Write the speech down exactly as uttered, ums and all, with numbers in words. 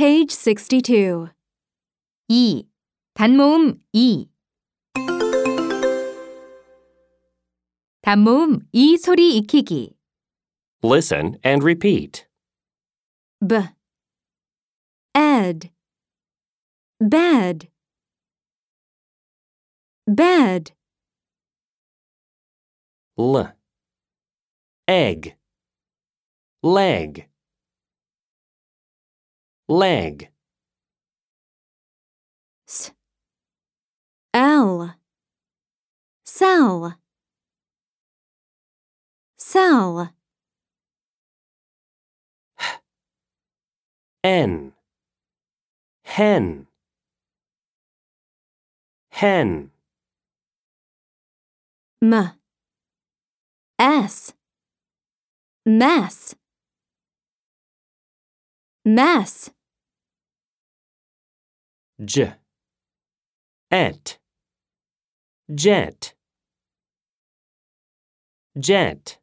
Page sixty-two. 이. 단모음 이. 단모음 이 소리 익히기. Listen and repeat. B, ed, bed, bed. L. Egg. Leg. Leg. S, L, cell, cell. N. Hen. Hen. M, S, mess, mess. J. Et. Jet. Jet.